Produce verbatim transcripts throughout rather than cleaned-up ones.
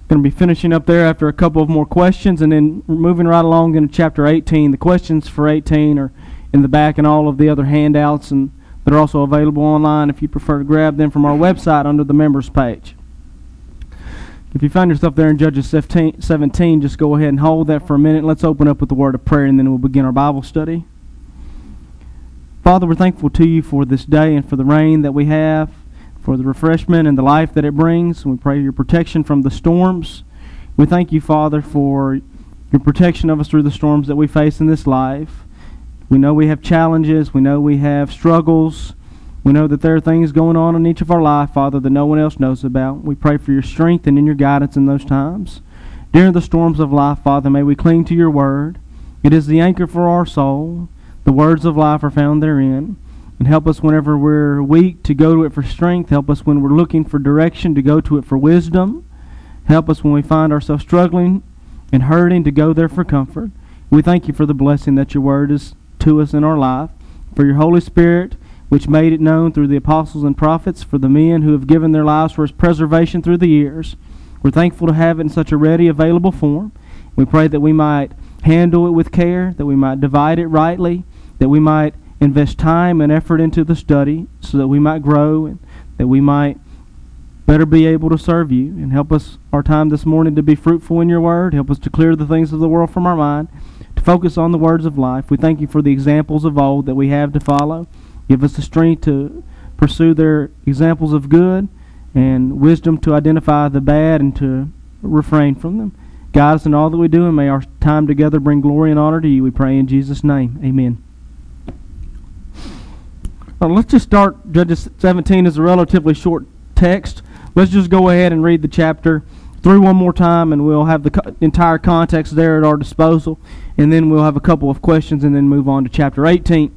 Going to be finishing up there after a couple of more questions, and then moving right along into chapter eighteen. The questions for eighteen are in the back and all of the other handouts, and they're also available online if you prefer to grab them from our website under the members page. If you find yourself there in Judges seventeen, just go ahead and hold that for a minute. Let's open up with the word of prayer, and then we'll begin our Bible study. Father, we're thankful to you for this day and for the rain that we have, for the refreshment and the life that it brings. We pray your protection from the storms. We thank you, Father, for your protection of us through the storms that we face in this life. We know we have challenges. We know we have struggles. We know that there are things going on in each of our life, Father, that no one else knows about. We pray for your strength and in your guidance in those times. During the storms of life, Father, may we cling to your word. It is the anchor for our soul. The words of life are found therein. And help us whenever we're weak to go to it for strength. Help us when we're looking for direction to go to it for wisdom. Help us when we find ourselves struggling and hurting to go there for comfort. We thank you for the blessing that your word is to us in our life, for your Holy Spirit, which made it known through the apostles and prophets, for the men who have given their lives for its preservation through the years. We're thankful to have it in such a ready, available form. We pray that we might handle it with care, that we might divide it rightly, that we might invest time and effort into the study so that we might grow and that we might better be able to serve you. And help us our time this morning to be fruitful in your word. Help us to clear the things of the world from our mind, to focus on the words of life. We thank you for the examples of old that we have to follow. Give us the strength to pursue their examples of good and wisdom to identify the bad and to refrain from them. Guide us in all that we do, and may our time together bring glory and honor to you. We pray in Jesus' name. Amen. Well, let's just start. Judges seventeen is a relatively short text. Let's just go ahead and read the chapter through one more time, and we'll have the co- entire context there at our disposal, and then we'll have a couple of questions and then move on to chapter eighteen.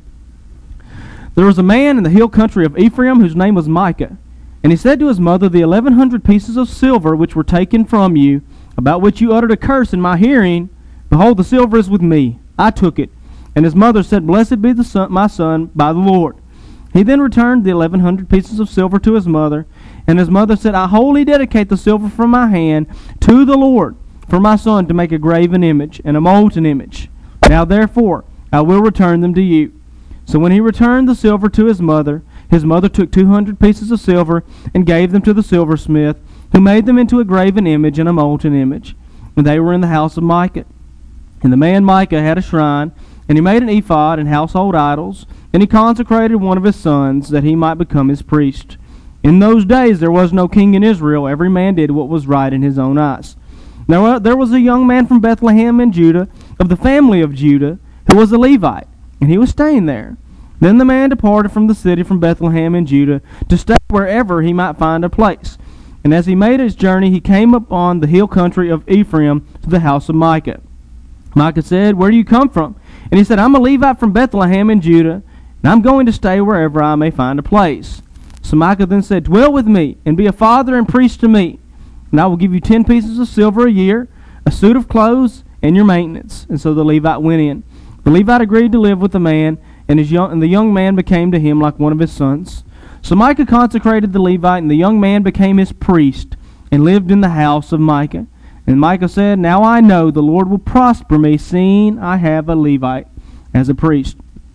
There was a man in the hill country of Ephraim whose name was Micah, and he said to his mother, "The eleven hundred pieces of silver which were taken from you, about which you uttered a curse in my hearing, behold, the silver is with me. I took it." And his mother said, "Blessed be the son, my son by the Lord." He then returned the eleven hundred pieces of silver to his mother, and his mother said, "I wholly dedicate the silver from my hand to the Lord for my son to make a graven image and a molten image. Now therefore I will return them to you." So when he returned the silver to his mother, his mother took two hundred pieces of silver and gave them to the silversmith, who made them into a graven image and a molten image. And they were in the house of Micah. And the man Micah had a shrine, and he made an ephod and household idols, and he consecrated one of his sons, that he might become his priest. In those days there was no king in Israel. Every man did what was right in his own eyes. Now there was a young man from Bethlehem in Judah, of the family of Judah, who was a Levite, and he was staying there. Then the man departed from the city from Bethlehem in Judah, to stay wherever he might find a place. And as he made his journey, he came upon the hill country of Ephraim, to the house of Micah. Micah said, "Where do you come from?" And he said, "I'm a Levite from Bethlehem in Judah, and I'm going to stay wherever I may find a place." So Micah then said, "Dwell with me, and be a father and priest to me, and I will give you ten pieces of silver a year, a suit of clothes, and your maintenance." And so the Levite went in. The Levite agreed to live with the man, and, his young, and the young man became to him like one of his sons. So Micah consecrated the Levite, and the young man became his priest, and lived in the house of Micah. And Micah said, "Now I know the Lord will prosper me, seeing I have a Levite as a priest."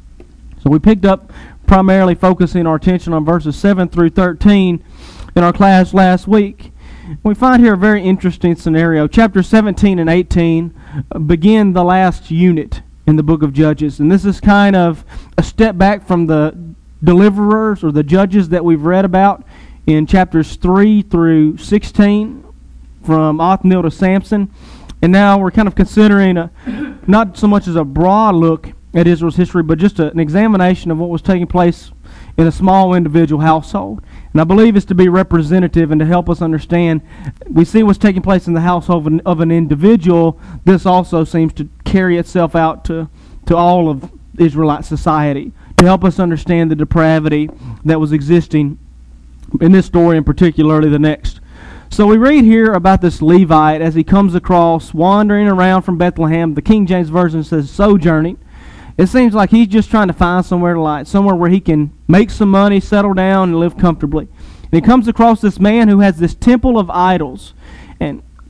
So we picked up primarily focusing our attention on verses seven through thirteen in our class last week. We find here a very interesting scenario. Chapter seventeen and eighteen begin the last unit in the book of Judges. And this is kind of a step back from the deliverers or the judges that we've read about in chapters three through sixteen, from Othniel to Samson. And now we're kind of considering a, not so much as a broad look at Israel's history, but just a, an examination of what was taking place in a small individual household. And I believe it's to be representative and to help us understand. We see what's taking place in the household of an, of an individual. This also seems to carry itself out to, to all of Israelite society, to help us understand the depravity that was existing in this story and particularly the next. So we read here about this Levite as he comes across, wandering around from Bethlehem. The King James Version says sojourning. It seems like he's just trying to find somewhere to light, somewhere where he can make some money, settle down, and live comfortably. And he comes across this man who has this temple of idols. And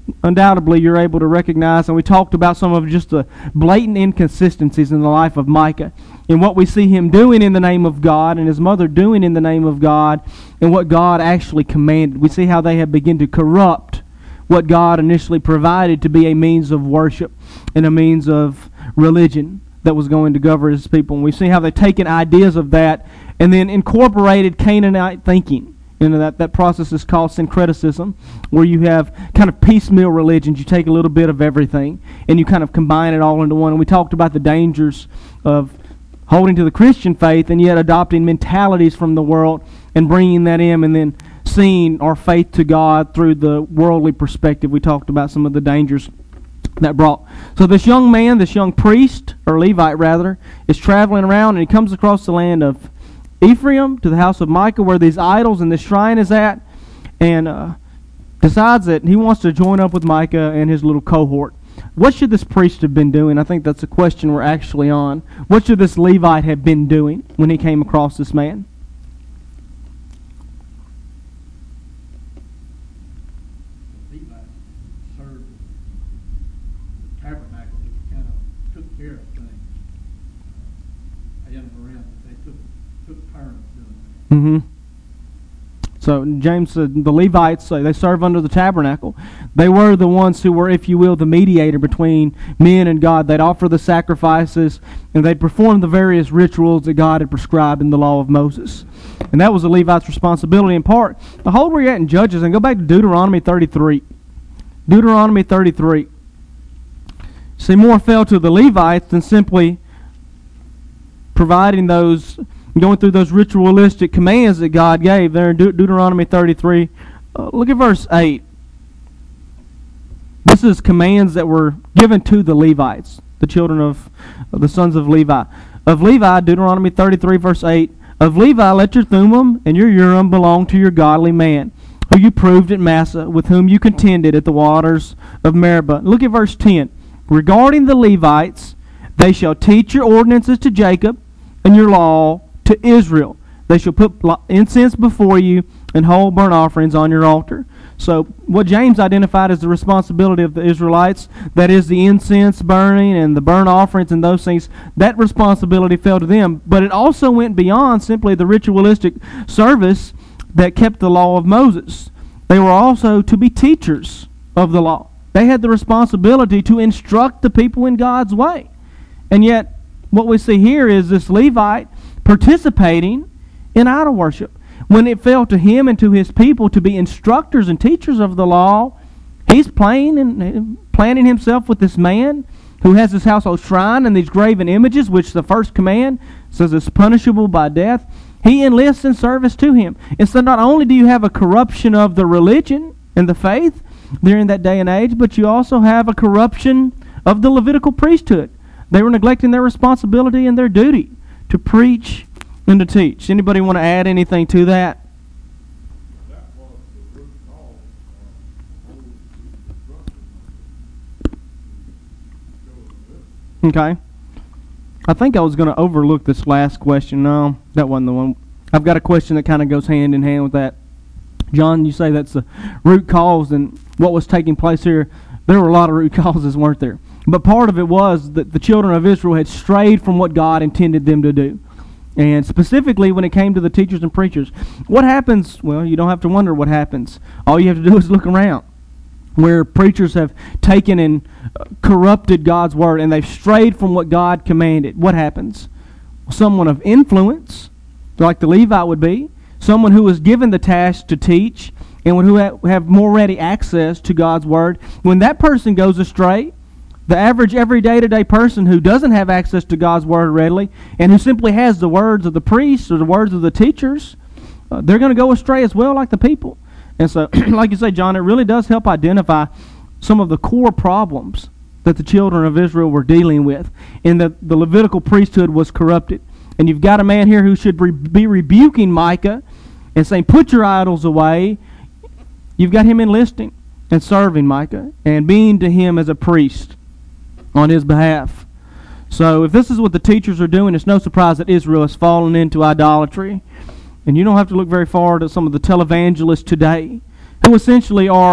undoubtedly you're able to recognize, and we talked about some of just the blatant inconsistencies in the life of Micah, and what we see him doing in the name of God, and his mother doing in the name of God, and what God actually commanded. We see how they have begun to corrupt what God initially provided to be a means of worship and a means of religion that was going to govern his people. And we see how they've taken ideas of that and then incorporated Canaanite thinking. You know, that, that process is called syncretism, where you have kind of piecemeal religions. You take a little bit of everything, and you kind of combine it all into one. And we talked about the dangers of holding to the Christian faith and yet adopting mentalities from the world and bringing that in, and then seeing our faith to God through the worldly perspective. We talked about some of the dangers that brought. So this young man, this young priest, or Levite rather, is traveling around, and he comes across the land of Ephraim to the house of Micah, where these idols and this shrine is at, and uh, decides that he wants to join up with Micah and his little cohort. What should this priest have been doing? I think that's a question we're actually on. What should this Levite have been doing when he came across this man? The Levites served the tabernacle, which kind of took care of things. I am around, but they took took turns doing that. Mm-hmm. So James said the Levites, uh, they serve under the tabernacle. They were the ones who were, if you will, the mediator between men and God. They'd offer the sacrifices, and they'd perform the various rituals that God had prescribed in the law of Moses. And that was the Levites' responsibility in part. The whole where you're at in Judges, and go back to Deuteronomy thirty-three. Deuteronomy thirty-three. See, more fell to the Levites than simply providing those, going through those ritualistic commands that God gave there in De- Deuteronomy thirty-three. Uh, look at verse eight. This is commands that were given to the Levites, the children of, of the sons of Levi. Of Levi, Deuteronomy thirty-three, verse eight. Of Levi, let your Thummim and your Urim belong to your godly man, who you proved at Massa, with whom you contended at the waters of Meribah. Look at verse ten. Regarding the Levites, they shall teach your ordinances to Jacob, and your law to Israel. They shall put incense before you and whole burnt offerings on your altar. So what James identified as the responsibility of the Israelites, that is the incense burning and the burnt offerings and those things, that responsibility fell to them. But it also went beyond simply the ritualistic service that kept the law of Moses. They were also to be teachers of the law. They had the responsibility to instruct the people in God's way. And yet, what we see here is this Levite participating in idol worship. When it fell to him and to his people to be instructors and teachers of the law, he's playing and planning himself with this man who has this household shrine and these graven images, which the first command says is punishable by death. He enlists in service to him. And so not only do you have a corruption of the religion and the faith during that day and age, but you also have a corruption of the Levitical priesthood. They were neglecting their responsibility and their duty to preach and to teach. Anybody want to add anything to that? That was the root cause of all the Okay. I think I was going to overlook this last question. No, that wasn't the one. I've got a question that kind of goes hand in hand with that. John, you say that's the root cause, and what was taking place here, there were a lot of root causes, weren't there? But part of it was that the children of Israel had strayed from what God intended them to do. And specifically when it came to the teachers and preachers. What happens? Well, you don't have to wonder what happens. All you have to do is look around, where preachers have taken and corrupted God's word, and they've strayed from what God commanded. What happens? Someone of influence, like the Levite would be, someone who was given the task to teach, and who have more ready access to God's word, when that person goes astray, the average everyday to day person who doesn't have access to God's word readily, and who simply has the words of the priests or the words of the teachers, uh, they're going to go astray as well, like the people. And so, like you say, John, it really does help identify some of the core problems that the children of Israel were dealing with, in that the Levitical priesthood was corrupted. And you've got a man here who should re- be rebuking Micah and saying, put your idols away. You've got him enlisting and serving Micah and being to him as a priest on his behalf. So if this is what the teachers are doing, it's no surprise that Israel has fallen into idolatry. And you don't have to look very far to some of the televangelists today, who essentially are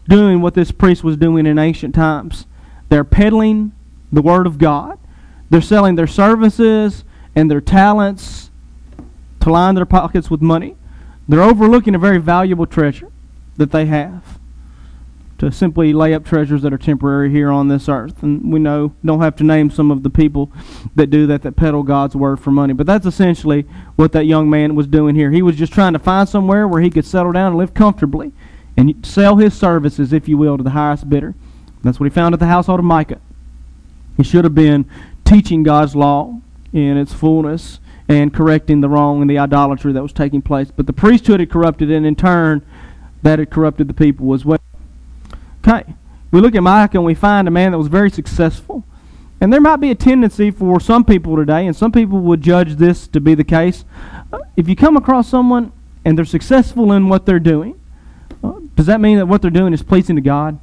doing what this priest was doing in ancient times. They're peddling the Word of God. They're selling their services and their talents to line their pockets with money. They're overlooking a very valuable treasure that they have, to simply lay up treasures that are temporary here on this earth. And we know, don't have to name some of the people that do that, that peddle God's Word for money. But that's essentially what that young man was doing here. He was just trying to find somewhere where he could settle down and live comfortably and sell his services, if you will, to the highest bidder. That's what he found at the household of Micah. He should have been teaching God's law in its fullness and correcting the wrong and the idolatry that was taking place. But the priesthood had corrupted, and in turn, that had corrupted the people as well. Okay, we look at Micah and we find a man that was very successful. And there might be a tendency for some people today, and some people would judge this to be the case. Uh, if you come across someone and they're successful in what they're doing, uh, does that mean that what they're doing is pleasing to God?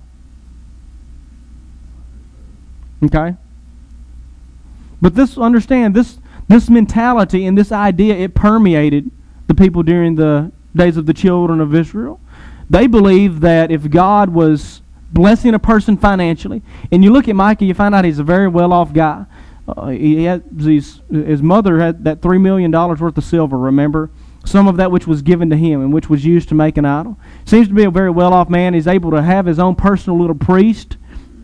Okay? But this, understand, this this mentality and this idea, it permeated the people during the days of the children of Israel. They believed that if God was blessing a person financially, and you look at Micah, you find out he's a very well-off guy. Uh, he had these, his mother had that three million dollars worth of silver, remember? Some of that which was given to him and which was used to make an idol. Seems to be a very well-off man. He's able to have his own personal little priest.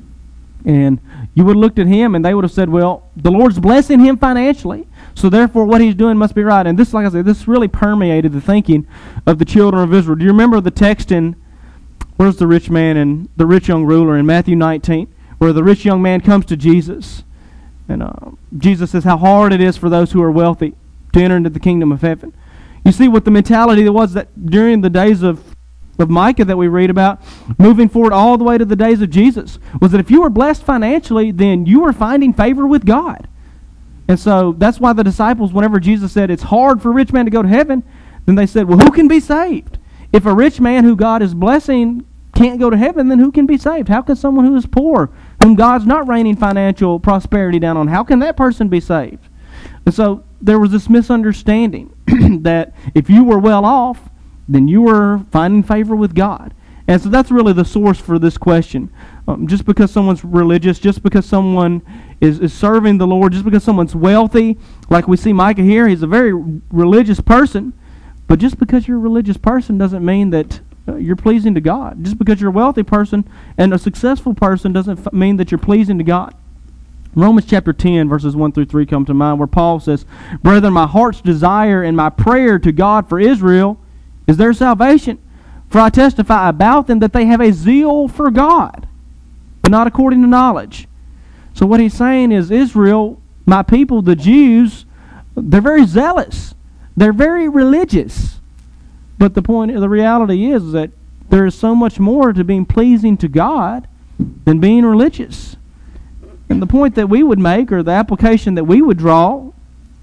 And you would have looked at him and they would have said, well, the Lord's blessing him financially, so therefore what he's doing must be right. And this, like I said, this really permeated the thinking of the children of Israel. Do you remember the text in, where's the rich man and the rich young ruler in Matthew nineteen, where the rich young man comes to Jesus, and uh, Jesus says how hard it is for those who are wealthy to enter into the kingdom of heaven. You see what the mentality was that during the days of of Micah that we read about, moving forward all the way to the days of Jesus, was that if you were blessed financially, then you were finding favor with God. And so that's why the disciples, whenever Jesus said it's hard for a rich man to go to heaven, then they said, well, who can be saved? If a rich man who God is blessing can't go to heaven, then who can be saved? How can someone who is poor, whom God's not raining financial prosperity down on, how can that person be saved? And so there was this misunderstanding that if you were well off, then you were finding favor with God. And so that's really the source for this question. Um, just because someone's religious, just because someone is, is serving the Lord, just because someone's wealthy, like we see Micah here, he's a very religious person, but just because you're a religious person doesn't mean that uh, you're pleasing to God. Just because you're a wealthy person and a successful person doesn't f- mean that you're pleasing to God. Romans chapter ten, verses one through three come to mind, where Paul says, brethren, my heart's desire and my prayer to God for Israel is their salvation. For I testify about them that they have a zeal for God, but not according to knowledge. So what he's saying is, Israel, my people, the Jews, they're very zealous. They're very religious. But the point, the reality is that there is so much more to being pleasing to God than being religious. And the point that we would make, or the application that we would draw,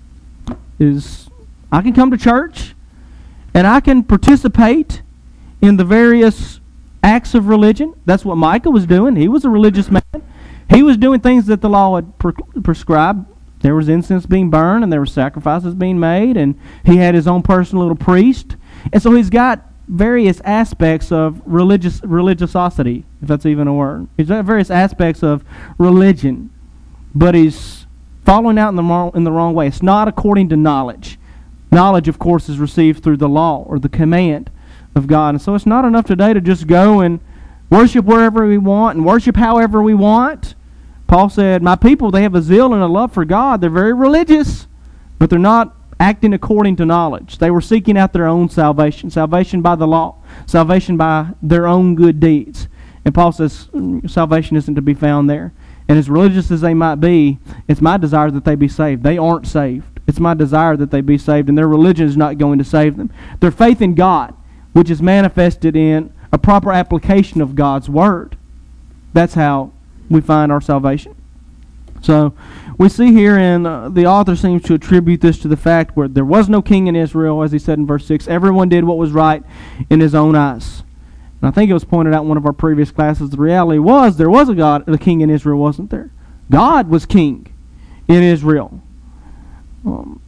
is I can come to church and I can participate in the various acts of religion. That's what Micah was doing. He was a religious man. He was doing things that the law had pre- prescribed. There was incense being burned, and there were sacrifices being made, and he had his own personal little priest. And so he's got various aspects of religious religiosity, if that's even a word. He's got various aspects of religion, but he's following out in the wrong, in the wrong way. It's not according to knowledge. Knowledge, of course, is received through the law or the command of God. And so it's not enough today to just go and worship wherever we want and worship however we want. Paul said, my people, they have a zeal and a love for God. They're very religious, but they're not acting according to knowledge. They were seeking out their own salvation, salvation by the law, salvation by their own good deeds. And Paul says salvation isn't to be found there. And as religious as they might be, it's my desire that they be saved. They aren't saved. It's my desire that they be saved, and their religion is not going to save them. Their faith in God, which is manifested in a proper application of God's Word. That's how we find our salvation. So we see here, and uh, the author seems to attribute this to the fact where there was no king in Israel, as he said in verse six. Everyone did what was right in his own eyes. And I think it was pointed out in one of our previous classes, the reality was there was a God, a king in Israel, wasn't there? God was king in Israel. Um,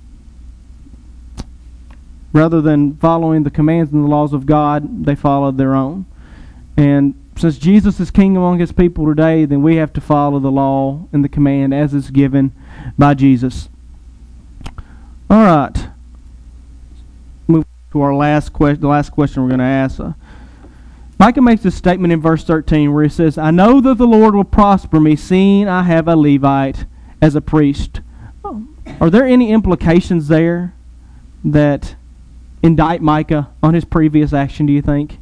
rather than following the commands and the laws of God, they followed their own. And since Jesus is king among his people today, then we have to follow the law and the command as it's given by Jesus. All right. Move to our last question. The last question we're going to ask. Uh, Micah makes this statement in verse thirteen where he says, I know that the Lord will prosper me, seeing I have a Levite as a priest. Are there any implications there that indict Micah on his previous action, do you think?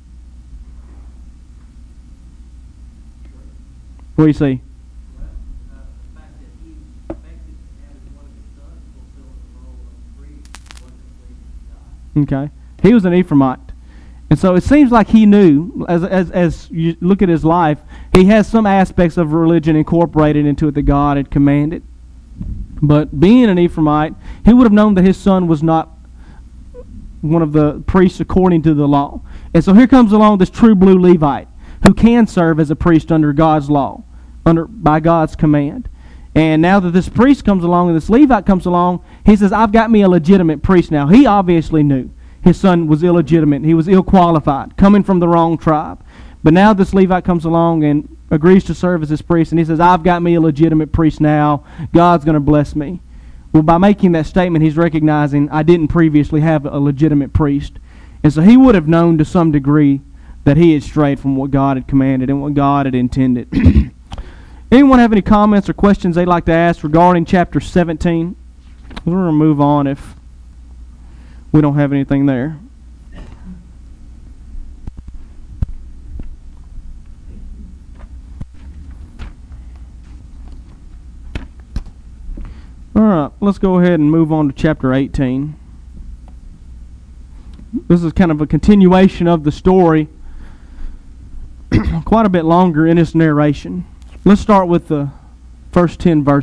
What do you see? Well, uh, the fact that he expected to have one of his sons fulfill the role of priest wasn't pleasing to God. Okay. He was an Ephraimite. And so it seems like he knew, as, as, as you look at his life, he has some aspects of religion incorporated into it that God had commanded. But being an Ephraimite, he would have known that his son was not one of the priests according to the law. And so here comes along this true blue Levite who can serve as a priest under God's law, under by God's command. And now that this priest comes along and this Levite comes along, he says, I've got me a legitimate priest now. He obviously knew his son was illegitimate. He was ill-qualified, coming from the wrong tribe. But now this Levite comes along and agrees to serve as his priest, and he says, I've got me a legitimate priest now. God's going to bless me. Well, by making that statement, he's recognizing I didn't previously have a legitimate priest. And so he would have known to some degree that he had strayed from what God had commanded and what God had intended. Anyone have any comments or questions they'd like to ask regarding chapter seventeen? We're going to move on if we don't have anything there. All right, let's go ahead and move on to chapter eighteen. This is kind of a continuation of the story, quite a bit longer in its narration. Let's start with the first ten verses.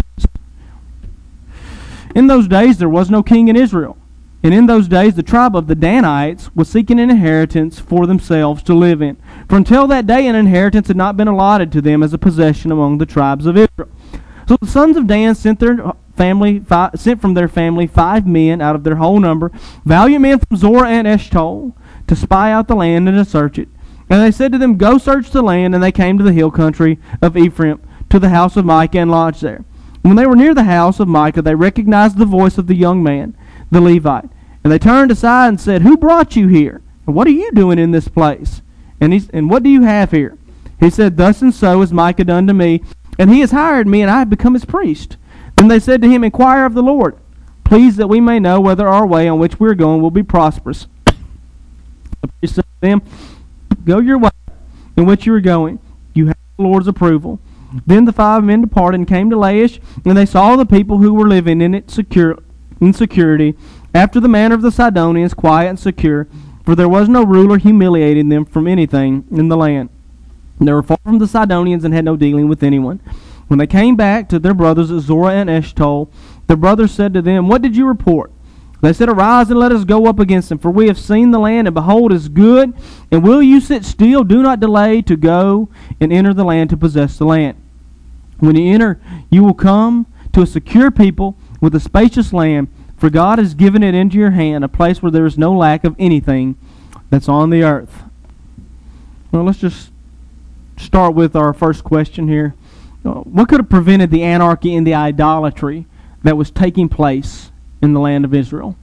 In those days there was no king in Israel, and in those days the tribe of the Danites was seeking an inheritance for themselves to live in. For until that day an inheritance had not been allotted to them as a possession among the tribes of Israel. So the sons of Dan sent their family five, sent from their family five men out of their whole number, valiant men from Zorah and Eshtaol, to spy out the land and to search it. And they said to them, Go search the land. And they came to the hill country of Ephraim, to the house of Micah, and lodged there. When they were near the house of Micah, they recognized the voice of the young man, the Levite. And they turned aside and said, Who brought you here? And what are you doing in this place? And, he's, and what do you have here? He said, Thus and so has Micah done to me, and he has hired me, and I have become his priest. Then they said to him, Inquire of the Lord, please, that we may know whether our way on which we are going will be prosperous. The priest said to them, Go your way in which you are going. You have the Lord's approval. Then the five men departed and came to Laish, and they saw the people who were living in it secure, in security, after the manner of the Sidonians, quiet and secure, for there was no ruler humiliating them from anything in the land. And they were far from the Sidonians and had no dealing with anyone. When they came back to their brothers at Zorah and Eshtaol, the brothers said to them, What did you report? They said, Arise and let us go up against them, for we have seen the land, and behold, it is good. And will you sit still? Do not delay to go and enter the land to possess the land. When you enter, you will come to a secure people with a spacious land, for God has given it into your hand, a place where there is no lack of anything that's on the earth. Well, let's just start with our first question here. Uh, what could have prevented the anarchy and the idolatry that was taking place in the land of Israel?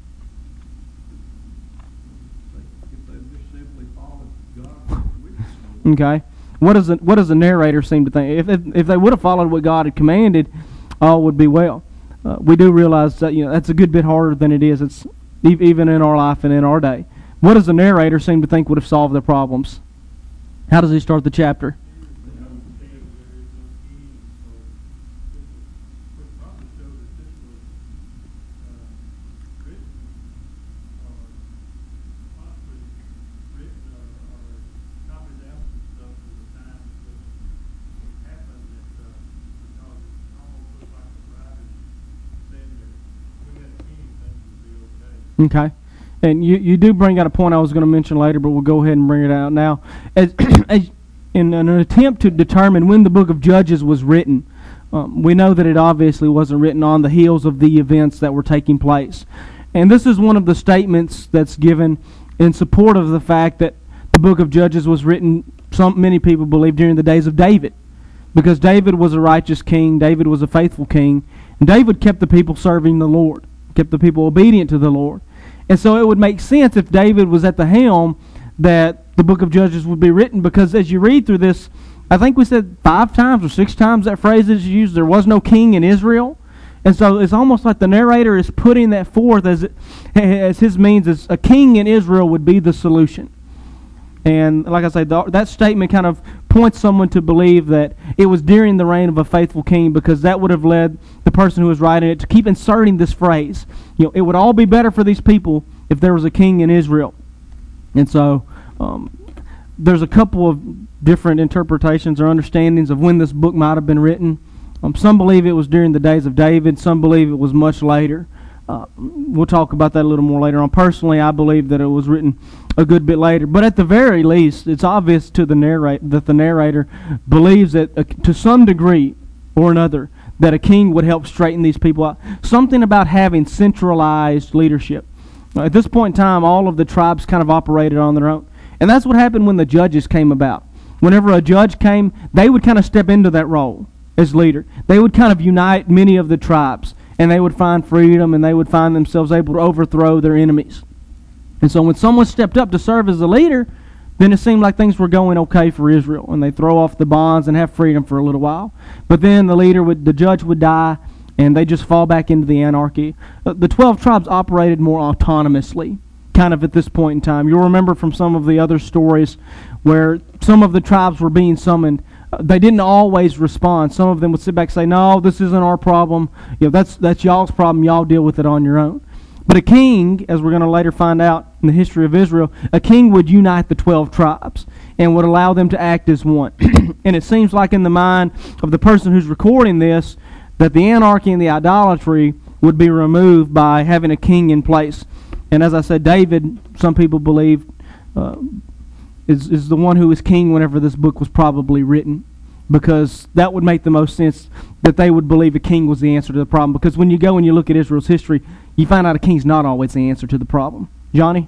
If they just simply followed God with Okay. What does the, what does the narrator seem to think? If, if if they would have followed what God had commanded, all would be well. Uh, we do realize that, you know, that's a good bit harder than it is. It's e- even in our life and in our day. What does the narrator seem to think would have solved their problems? How does he start the chapter? Okay. And you, you do bring out a point I was going to mention later, but we'll go ahead and bring it out now. As, as in an attempt to determine when the book of Judges was written, um, we know that it obviously wasn't written on the heels of the events that were taking place. And this is one of the statements that's given in support of the fact that the book of Judges was written some many people believe during the days of David, because David was a righteous king, David was a faithful king, and David kept the people serving the Lord, kept the people obedient to the Lord. And so it would make sense if David was at the helm that the book of Judges would be written, because as you read through this, I think we said five times or six times that phrase is used, there was no king in Israel. And so it's almost like the narrator is putting that forth as it, as his means as a king in Israel would be the solution. And like I say, the, that statement kind of points someone to believe that it was during the reign of a faithful king, because that would have led the person who was writing it to keep inserting this phrase. You know, it would all be better for these people if there was a king in Israel. And so um, there's a couple of different interpretations or understandings of when this book might have been written. Um, some believe it was during the days of David. Some believe it was much later. Uh, we'll talk about that a little more later on. Personally, I believe that it was written a good bit later. But at the very least, it's obvious to the narrator that the narrator believes that, uh, to some degree or another, that a king would help straighten these people out. Something about having centralized leadership. Uh, at this point in time, all of the tribes kind of operated on their own. And that's what happened when the judges came about. Whenever a judge came, they would kind of step into that role as leader. They would kind of unite many of the tribes, and they would find freedom, and they would find themselves able to overthrow their enemies. And so when someone stepped up to serve as a leader, then it seemed like things were going okay for Israel, and they throw off the bonds and have freedom for a little while. But then the leader would, the judge would die, and they just fall back into the anarchy. Uh, the twelve tribes operated more autonomously, kind of at this point in time. You'll remember from some of the other stories where some of the tribes were being summoned. Uh, they didn't always respond. Some of them would sit back and say, no, this isn't our problem. You know, that's that's y'all's problem. Y'all deal with it on your own. But a king, as we're going to later find out in the history of Israel, a king would unite the twelve tribes and would allow them to act as one. And it seems like in the mind of the person who's recording this, that the anarchy and the idolatry would be removed by having a king in place. And as I said, David, some people believe, uh, is, is the one who was king whenever this book was probably written, because that would make the most sense that they would believe a king was the answer to the problem. Because when you go and you look at Israel's history, you find out a king's not always the answer to the problem. Johnny?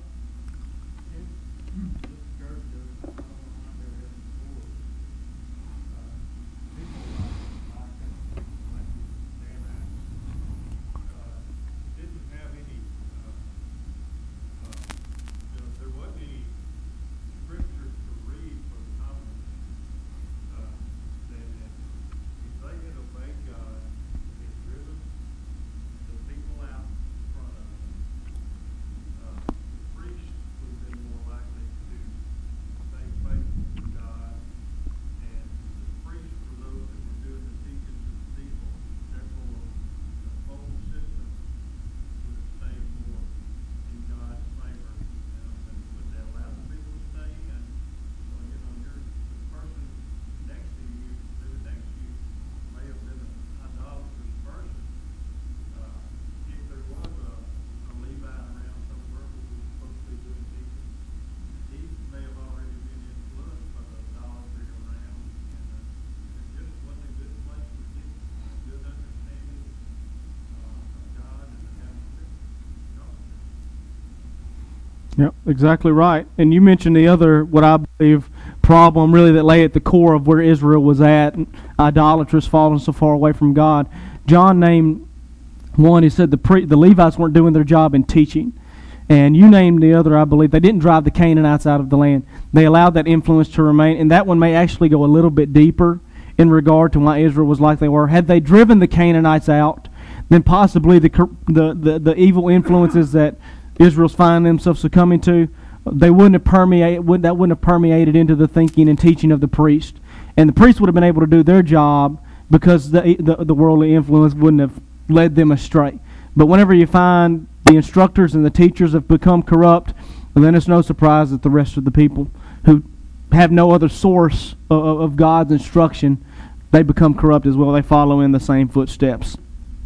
Yep, exactly right. And you mentioned the other, what I believe, problem really that lay at the core of where Israel was at, idolatrous, falling so far away from God. John named one, he said the pre, the Levites weren't doing their job in teaching. And you named the other, I believe, they didn't drive the Canaanites out of the land. They allowed that influence to remain, and that one may actually go a little bit deeper in regard to why Israel was like they were. Had they driven the Canaanites out, then possibly the the, the, the evil influences that Israel's finding themselves succumbing to, they wouldn't have permeated, would, that wouldn't have permeated into the thinking and teaching of the priest. And the priest would have been able to do their job because the, the, the worldly influence wouldn't have led them astray. But whenever you find the instructors and the teachers have become corrupt, then it's no surprise that the rest of the people who have no other source of, of God's instruction, they become corrupt as well. They follow in the same footsteps.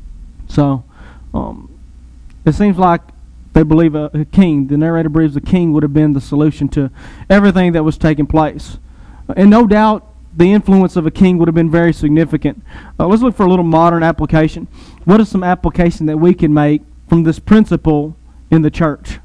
So, um, it seems like they believe a, a king, the narrator believes a king would have been the solution to everything that was taking place. And no doubt the influence of a king would have been very significant. Uh, let's look for a little modern application. What is some application that we can make from this principle in the church?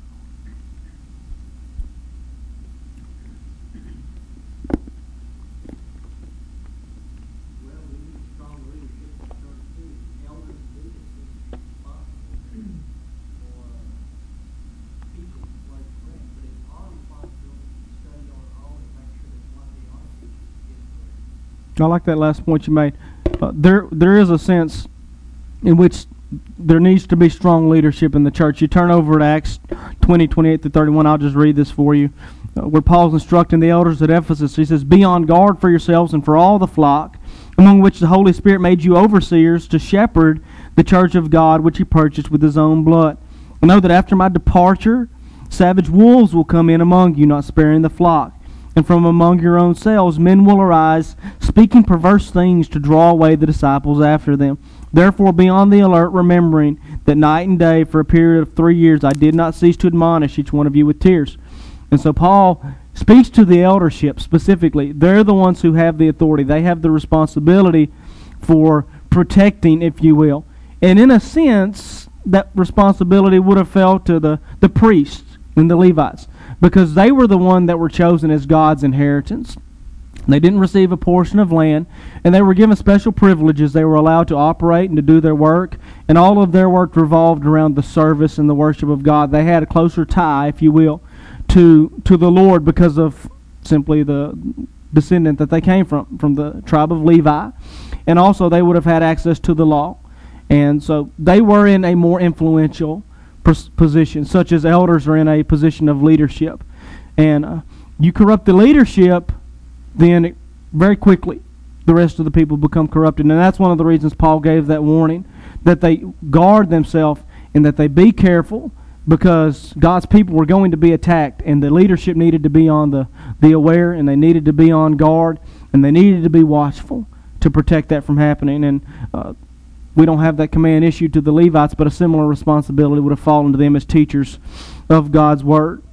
I like that last point you made. Uh, there, there is a sense in which there needs to be strong leadership in the church. You turn over to Acts twenty, twenty-eight to thirty-one. I'll just read this for you. Uh, where Paul's instructing the elders at Ephesus, he says, "Be on guard for yourselves and for all the flock, among which the Holy Spirit made you overseers to shepherd the church of God, which he purchased with his own blood. I know that after my departure, savage wolves will come in among you, not sparing the flock. And from among your own selves men will arise, speaking perverse things to draw away the disciples after them. Therefore be on the alert, remembering that night and day for a period of three years I did not cease to admonish each one of you with tears." And so Paul speaks to the eldership specifically. They're the ones who have the authority. They have the responsibility for protecting, if you will. And in a sense, that responsibility would have fell to the, the priests and the Levites, because they were the one that were chosen as God's inheritance. They didn't receive a portion of land, and they were given special privileges. They were allowed to operate and to do their work, and all of their work revolved around the service and the worship of God. They had a closer tie, if you will, to to the Lord because of simply the descendant that they came from, from the tribe of Levi. And also they would have had access to the law. And so they were in a more influential position, such as elders are in a position of leadership. And uh, you corrupt the leadership, then it, very quickly the rest of the people become corrupted. And that's one of the reasons Paul gave that warning, that they guard themselves and that they be careful, because God's people were going to be attacked, and the leadership needed to be on the, the aware, and they needed to be on guard, and they needed to be watchful to protect that from happening. And uh, we don't have that command issued to the Levites, but a similar responsibility would have fallen to them as teachers of God's Word.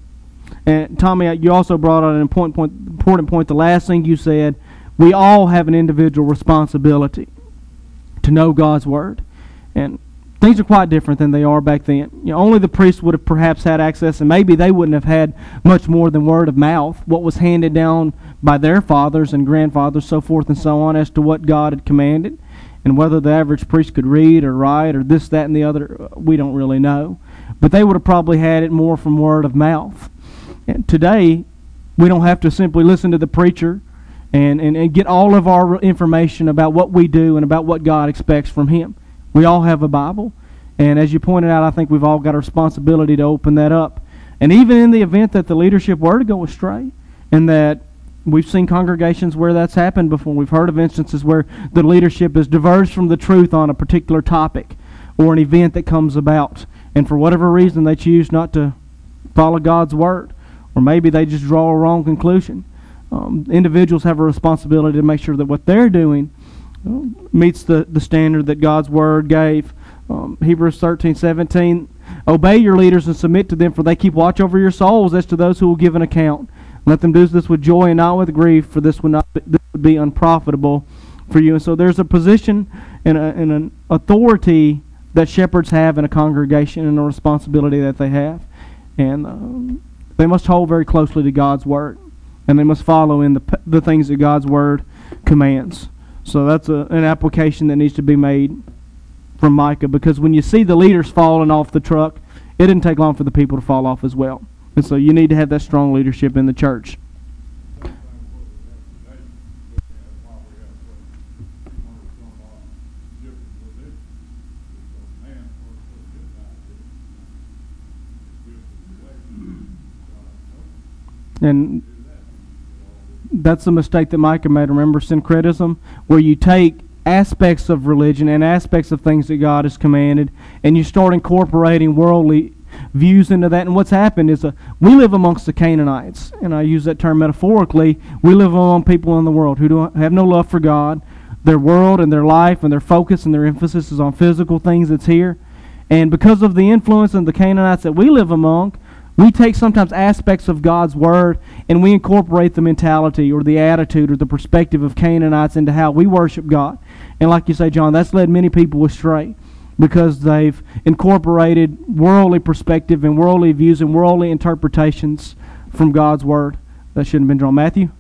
And Tommy, you also brought out an important point, important point. The last thing you said, we all have an individual responsibility to know God's Word. And things are quite different than they are back then. You know, only the priests would have perhaps had access, and maybe they wouldn't have had much more than word of mouth, what was handed down by their fathers and grandfathers, so forth and so on, as to what God had commanded. And whether the average priest could read or write or this, that, and the other, we don't really know. But they would have probably had it more from word of mouth. And today, we don't have to simply listen to the preacher and, and, and get all of our information about what we do and about what God expects from Him. We all have a Bible, and as you pointed out, I think we've all got a responsibility to open that up. And even in the event that the leadership were to go astray, and that we've seen congregations where that's happened before. We've heard of instances where the leadership is diverged from the truth on a particular topic or an event that comes about, and for whatever reason they choose not to follow God's Word, or maybe they just draw a wrong conclusion. Um, individuals have a responsibility to make sure that what they're doing meets the, the standard that God's Word gave. Um, Hebrews thirteen seventeen, "Obey your leaders and submit to them, for they keep watch over your souls as to those who will give an account. Let them do this with joy and not with grief, for this would not be, this would be unprofitable for you." And so there's a position and, a, and an authority that shepherds have in a congregation, and a responsibility that they have. And um, they must hold very closely to God's Word, and they must follow in the, the things that God's Word commands. So that's a, an application that needs to be made from Micah, because when you see the leaders falling off the truck, it didn't take long for the people to fall off as well. And so you need to have that strong leadership in the church. And that's a mistake that Micah made. Remember syncretism, where you take aspects of religion and aspects of things that God has commanded, and you start incorporating worldly views into that. And what's happened is a, we live amongst the Canaanites, and I use that term metaphorically. We live among people in the world who don't have no love for God. Their world and their life and their focus and their emphasis is on physical things that's here. And because of the influence of the Canaanites that we live among, we take sometimes aspects of God's Word and we incorporate the mentality or the attitude or the perspective of Canaanites into how we worship God. And like you say, John, that's led many people astray, because they've incorporated worldly perspective and worldly views and worldly interpretations from God's Word that shouldn't have been drawn. Matthew?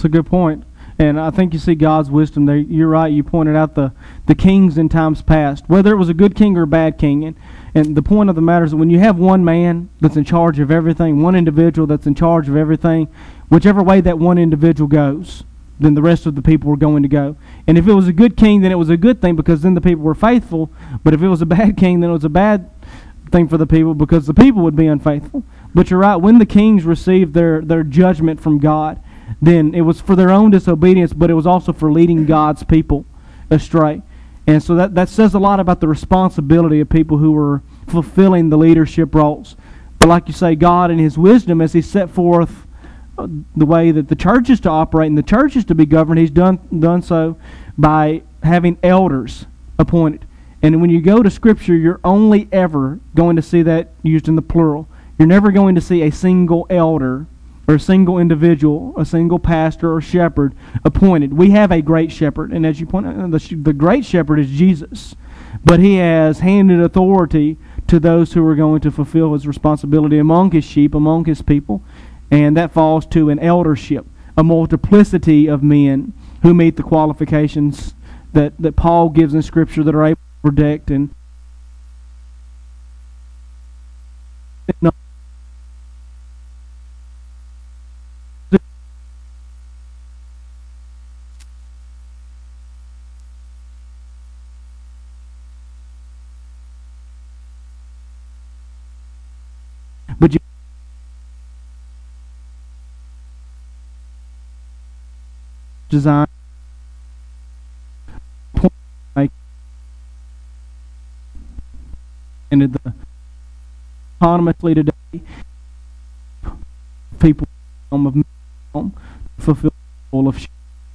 It's a good point. And I think you see God's wisdom there. You're right. You pointed out the, the kings in times past, whether it was a good king or a bad king. And, and the point of the matter is that when you have one man that's in charge of everything, one individual that's in charge of everything, whichever way that one individual goes, then the rest of the people were going to go. And if it was a good king, then it was a good thing because then the people were faithful. But if it was a bad king, then it was a bad thing for the people because the people would be unfaithful. But you're right. When the kings received their, their judgment from God, then it was for their own disobedience, but it was also for leading God's people astray. And so that, that says a lot about the responsibility of people who were fulfilling the leadership roles. But like you say, God in His wisdom, as He set forth uh, the way that the church is to operate and the church is to be governed, He's done, done so by having elders appointed. And when you go to Scripture, you're only ever going to see that used in the plural. You're never going to see a single elder or a single individual, a single pastor or shepherd appointed. We have a great shepherd, and as you point out, the, the great shepherd is Jesus. But He has handed authority to those who are going to fulfill His responsibility among His sheep, among His people, and that falls to an eldership, a multiplicity of men who meet the qualifications that, that Paul gives in Scripture that are able to protect and but you design and the autonomously today people of fulfill all of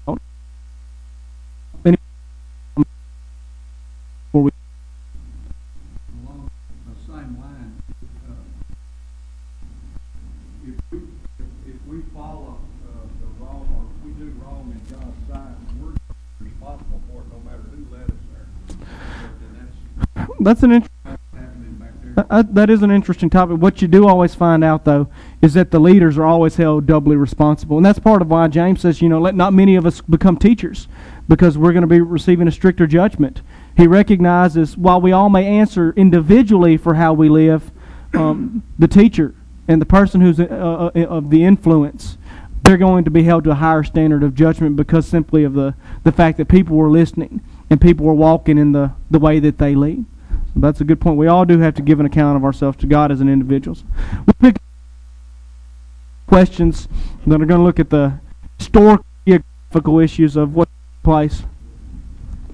Along the same line, uh, if we, if, if we follow, uh, the wrong, or if we do wrong in God's sight, we're responsible for it, no matter who led us there. And that's that's an interesting happening back there. Uh, that is an interesting topic. What you do always find out, though, is that the leaders are always held doubly responsible. And that's part of why James says, you know, let not many of us become teachers, because we're going to be receiving a stricter judgment. He recognizes, while we all may answer individually for how we live, um, the teacher and the person who's uh, uh, of the influence, they're going to be held to a higher standard of judgment because simply of the, the fact that people were listening and people were walking in the, the way that they lead. That's a good point. We all do have to give an account of ourselves to God as an individual. We'll pick questions that are going to look at the historical issues of what took place.